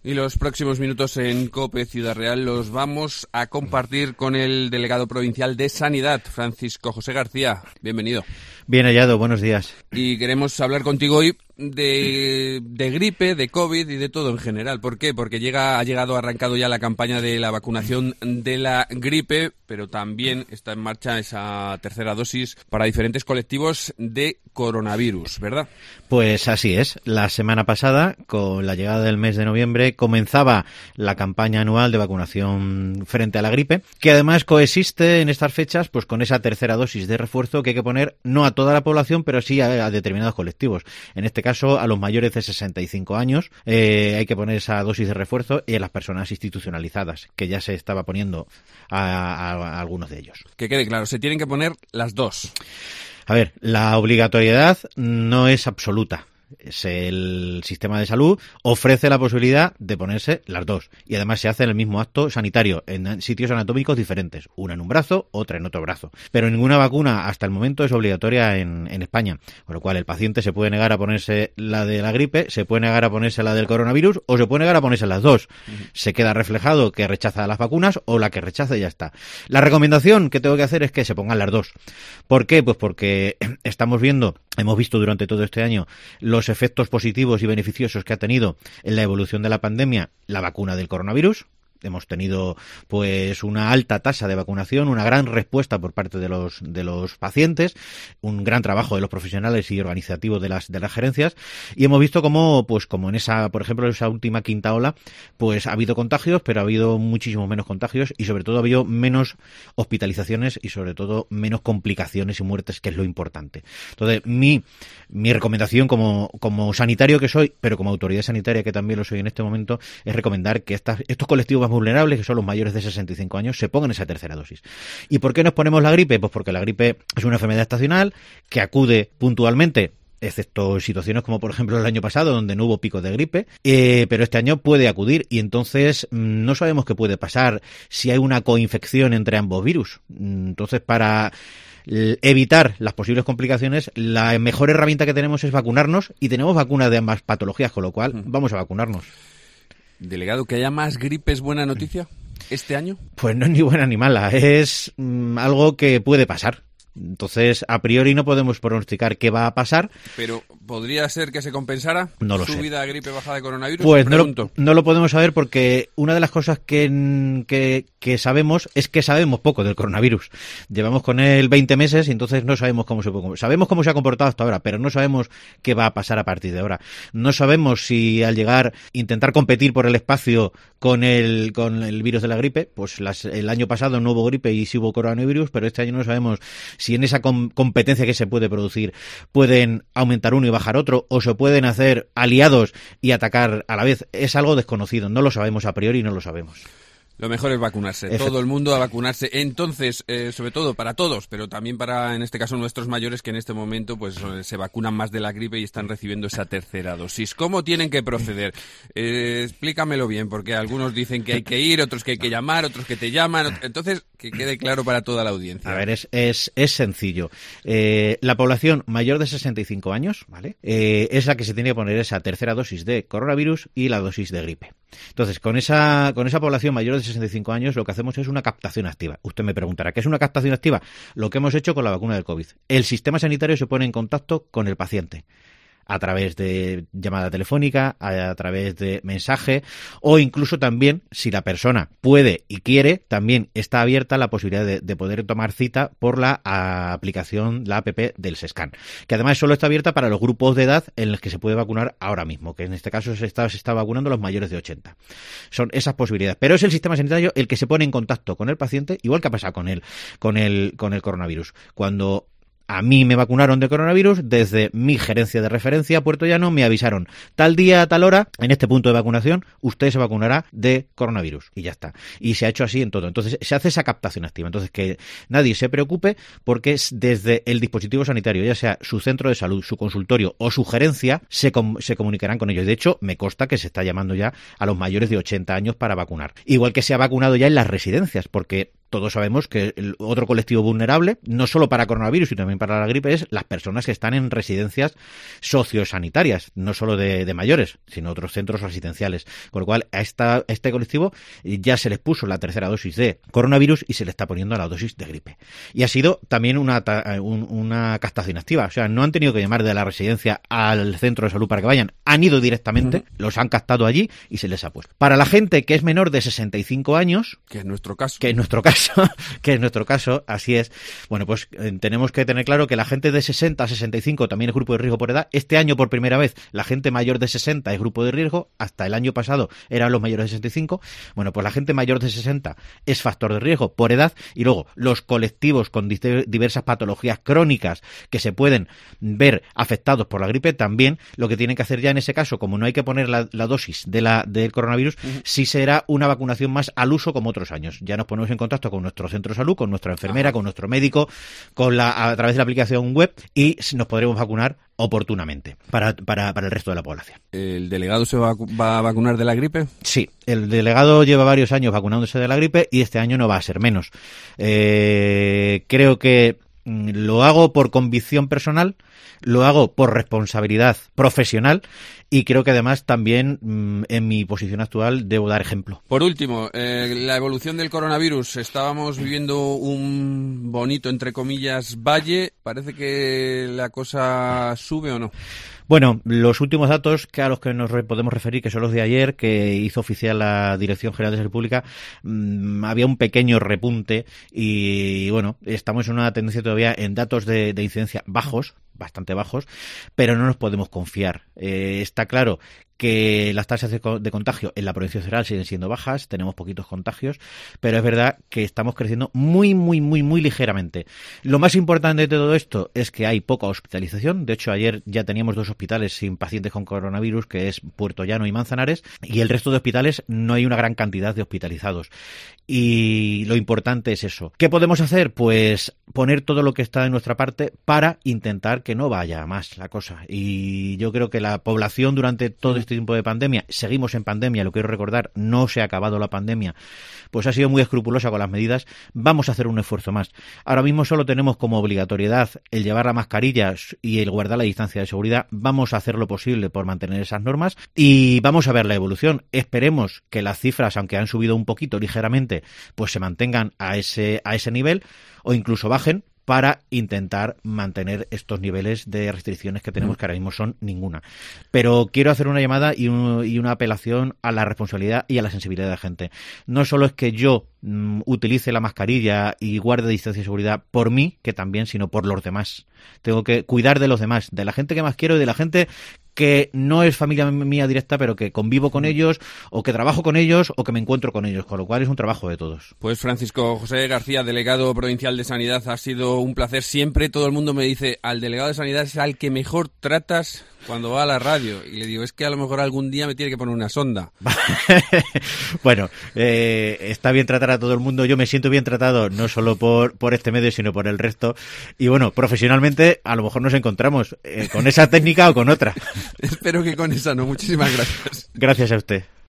Y los próximos minutos en COPE Ciudad Real los vamos a compartir con el delegado provincial de Sanidad, Francisco José García. Bienvenido. Bien hallado, buenos días. Y queremos hablar contigo hoy de gripe, de COVID y de todo en general. ¿Por qué? Porque ha arrancado ya la campaña de la vacunación de la gripe, pero también está en marcha esa tercera dosis para diferentes colectivos de coronavirus, ¿verdad? Pues así es. La semana pasada, con la llegada del mes de noviembre, comenzaba la campaña anual de vacunación frente a la gripe, que además coexiste en estas fechas pues con esa tercera dosis de refuerzo que hay que poner no a toda la población, pero sí a determinados colectivos. En este caso, a los mayores de 65 años hay que poner esa dosis de refuerzo, y a las personas institucionalizadas, que ya se estaba poniendo a algunos de ellos. Que quede claro, se tienen que poner las dos. A ver, la obligatoriedad no es absoluta. El sistema de salud ofrece la posibilidad de ponerse las dos, y además se hace en el mismo acto sanitario en sitios anatómicos diferentes, una en un brazo, otra en otro brazo, pero ninguna vacuna hasta el momento es obligatoria en España, con lo cual el paciente se puede negar a ponerse la de la gripe, se puede negar a ponerse la del coronavirus o se puede negar a ponerse las dos. Se queda reflejado que rechaza las vacunas o la que rechaza y ya está. La recomendación que tengo que hacer es que se pongan las dos. ¿Por qué? Pues porque hemos visto durante todo este año los efectos positivos y beneficiosos que ha tenido en la evolución de la pandemia la vacuna del coronavirus. Hemos tenido pues una alta tasa de vacunación, una gran respuesta por parte de los pacientes, un gran trabajo de los profesionales y organizativo de las gerencias, y hemos visto como en esa, por ejemplo, esa última quinta ola, pues ha habido contagios, pero ha habido muchísimo menos contagios y sobre todo ha habido menos hospitalizaciones y sobre todo menos complicaciones y muertes, que es lo importante. Entonces, mi recomendación como sanitario que soy, pero como autoridad sanitaria que también lo soy en este momento, es recomendar que estos colectivos más vulnerables, que son los mayores de 65 años, se pongan esa tercera dosis. ¿Y por qué nos ponemos la gripe? Pues porque la gripe es una enfermedad estacional que acude puntualmente, excepto situaciones como por ejemplo el año pasado, donde no hubo picos de gripe, pero este año puede acudir, y entonces no sabemos qué puede pasar si hay una coinfección entre ambos virus. Entonces, para evitar las posibles complicaciones, la mejor herramienta que tenemos es vacunarnos, y tenemos vacunas de ambas patologías, con lo cual vamos a vacunarnos. Delegado, ¿que haya más gripe es buena noticia este año? Pues no es ni buena ni mala, es algo que puede pasar. Entonces, a priori no podemos pronosticar qué va a pasar. Pero, ¿podría ser que se compensara? No lo sé. ¿Subida de gripe, bajada de coronavirus? Pues no lo podemos saber, porque una de las cosas que sabemos es que sabemos poco del coronavirus. Llevamos con él 20 meses y entonces no sabemos sabemos cómo se ha comportado hasta ahora, pero no sabemos qué va a pasar a partir de ahora. No sabemos si al llegar intentar competir por el espacio con el virus de la gripe, pues el año pasado no hubo gripe y sí hubo coronavirus, pero este año no sabemos si en esa competencia que se puede producir pueden aumentar uno y bajar otro, o se pueden hacer aliados y atacar a la vez. Es algo desconocido, no lo sabemos a priori, no lo sabemos. Lo mejor es vacunarse, todo el mundo a vacunarse. Entonces, sobre todo para todos, pero también para, en este caso, nuestros mayores, que en este momento pues se vacunan más de la gripe y están recibiendo esa tercera dosis. ¿Cómo tienen que proceder? Explícamelo bien, porque algunos dicen que hay que ir, otros que hay que llamar, otros que te llaman. Entonces, que quede claro para toda la audiencia. A ver, es sencillo. La población mayor de 65 años, ¿vale? Es la que se tiene que poner esa tercera dosis de coronavirus y la dosis de gripe. Entonces, con esa población mayor de 65 años, lo que hacemos es una captación activa. Usted me preguntará, ¿qué es una captación activa? Lo que hemos hecho con la vacuna del COVID. El sistema sanitario se pone en contacto con el paciente a través de llamada telefónica, a través de mensaje, o incluso también, si la persona puede y quiere, también está abierta la posibilidad de poder tomar cita por la aplicación, la app del SESCAN, que además solo está abierta para los grupos de edad en los que se puede vacunar ahora mismo, que en este caso se está vacunando los mayores de 80. Son esas posibilidades. Pero es el sistema sanitario el que se pone en contacto con el paciente, igual que ha pasado con el coronavirus. Cuando a mí me vacunaron de coronavirus, desde mi gerencia de referencia, Puerto Llano, me avisaron, tal día, a tal hora, en este punto de vacunación, usted se vacunará de coronavirus. Y ya está. Y se ha hecho así en todo. Entonces, se hace esa captación activa. Entonces, que nadie se preocupe, porque es desde el dispositivo sanitario, ya sea su centro de salud, su consultorio o su gerencia, se comunicarán con ellos. De hecho, me consta que se está llamando ya a los mayores de 80 años para vacunar. Igual que se ha vacunado ya en las residencias, porque todos sabemos que el otro colectivo vulnerable, no solo para coronavirus, sino también para la gripe, es las personas que están en residencias sociosanitarias, no solo de mayores, sino otros centros asistenciales. Con lo cual, a este colectivo ya se les puso la tercera dosis de coronavirus y se le está poniendo la dosis de gripe. Y ha sido también una captación activa. O sea, no han tenido que llamar de la residencia al centro de salud para que vayan. Han ido directamente, los han captado allí y se les ha puesto. Para la gente que es menor de 65 años... Que es nuestro caso. Que es nuestro caso, así es. Bueno, pues tenemos que tener claro que la gente de 60 a 65 también es grupo de riesgo por edad. Este año, por primera vez, la gente mayor de 60 es grupo de riesgo. Hasta el año pasado eran los mayores de 65. Bueno, pues la gente mayor de 60 es factor de riesgo por edad. Y luego, los colectivos con diversas patologías crónicas que se pueden ver afectados por la gripe, también lo que tienen que hacer ya en ese caso, como no hay que poner la dosis del coronavirus, sí será una vacunación más al uso como otros años. Ya nos ponemos en contacto con nuestro centro de salud, con nuestra enfermera, con nuestro médico, a través de la aplicación web, y nos podremos vacunar oportunamente para el resto de la población. ¿El delegado se va a vacunar de la gripe? Sí, el delegado lleva varios años vacunándose de la gripe y este año no va a ser menos. Creo que lo hago por convicción personal, lo hago por responsabilidad profesional y creo que además también en mi posición actual debo dar ejemplo. Por último, la evolución del coronavirus. Estábamos viviendo un bonito, entre comillas, valle. ¿Parece que la cosa sube o no? Bueno, los últimos datos a los que nos podemos referir, que son los de ayer, que hizo oficial la Dirección General de Salud Pública, había un pequeño repunte y, bueno, estamos en una tendencia todavía en datos de incidencia bajos, bastante bajos, pero no nos podemos confiar. Está claro que las tasas de contagio en la provincia central siguen siendo bajas, tenemos poquitos contagios, pero es verdad que estamos creciendo muy ligeramente. Lo más importante de todo esto es que hay poca hospitalización. De hecho, ayer ya teníamos 2 hospitales sin pacientes con coronavirus, que es Puerto Llano y Manzanares, y el resto de hospitales no hay una gran cantidad de hospitalizados. Y lo importante es eso. ¿Qué podemos hacer? Pues poner todo lo que está de nuestra parte para intentar que no vaya más la cosa. Y yo creo que la población durante todo este tiempo de pandemia, seguimos en pandemia, lo quiero recordar, no se ha acabado la pandemia, pues ha sido muy escrupulosa con las medidas. Vamos a hacer un esfuerzo más. Ahora mismo solo tenemos como obligatoriedad el llevar la mascarilla y el guardar la distancia de seguridad. Vamos a hacer lo posible por mantener esas normas y vamos a ver la evolución. Esperemos que las cifras, aunque han subido un poquito ligeramente, pues se mantengan a ese nivel o incluso bajen, para intentar mantener estos niveles de restricciones que tenemos, que ahora mismo son ninguna. Pero quiero hacer una llamada y una apelación a la responsabilidad y a la sensibilidad de la gente. No solo es que yo utilice la mascarilla y guarde distancia de seguridad por mí, que también, sino por los demás. Tengo que cuidar de los demás, de la gente que más quiero y de la gente que no es familia mía directa, pero que convivo con ellos, o que trabajo con ellos, o que me encuentro con ellos, con lo cual es un trabajo de todos. Pues Francisco José García, delegado provincial de Sanidad, ha sido un placer. Siempre todo el mundo me dice, al delegado de Sanidad es al que mejor tratas cuando va a la radio. Y le digo, es que a lo mejor algún día me tiene que poner una sonda. Bueno, está bien tratar a todo el mundo. Yo me siento bien tratado, no solo por este medio, sino por el resto. Y bueno, profesionalmente a lo mejor nos encontramos con esa técnica o con otra. Espero que con esa no. Muchísimas gracias. Gracias a usted.